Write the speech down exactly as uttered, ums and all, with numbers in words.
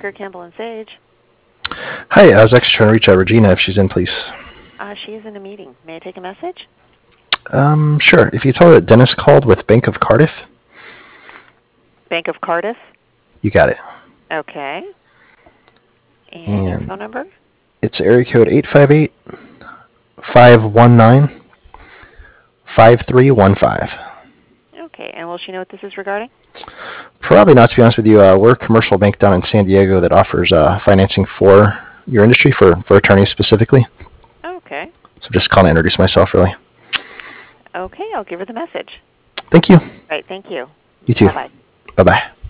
Parker, Campbell and Sage. Hi, I was actually trying to reach out Regina if she's in, please. Uh, she is in a meeting. May I take a message? Um, sure. If you tell her that Dennis called with Bank of Cardiff. Bank of Cardiff? You got it. Okay. And, And your phone number? It's area code eight five eight, five one nine, five three one five. Okay, and will she know what this is regarding? Probably not, to be honest with you. Uh, we're a commercial bank down in San Diego that offers uh, financing for your industry, for, for attorneys specifically. Okay. So just calling to introduce myself, really. Okay, I'll give her the message. Thank you. All right, thank you. You too. Bye-bye. Bye-bye.